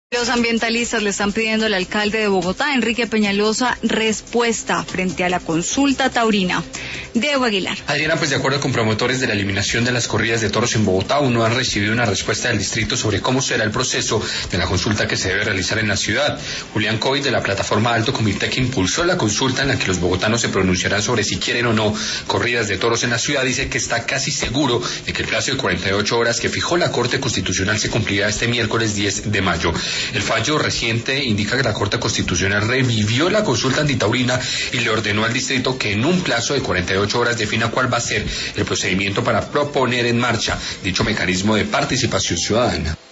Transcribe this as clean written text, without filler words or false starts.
Los ambientalistas le están pidiendo al alcalde de Bogotá, Enrique Peñalosa, respuesta frente a la consulta taurina. Diego Aguilar. Adriana, pues de acuerdo con promotores de la eliminación de las corridas de toros en Bogotá, aún no han recibido una respuesta del distrito sobre cómo será el proceso de la consulta que se debe realizar en la ciudad. Julián Coy, de la plataforma Alto Comité, que impulsó la consulta en la que los bogotanos se pronunciarán sobre si quieren o no corridas de toros en la ciudad, dice que está casi seguro de que el plazo de 48 horas que fijó la Corte Constitucional se cumplirá este miércoles 10 de mayo. El fallo reciente indica que la Corte Constitucional revivió la consulta antitaurina y le ordenó al distrito que en un plazo de 48 horas defina cuál va a ser el procedimiento para proponer en marcha dicho mecanismo de participación ciudadana.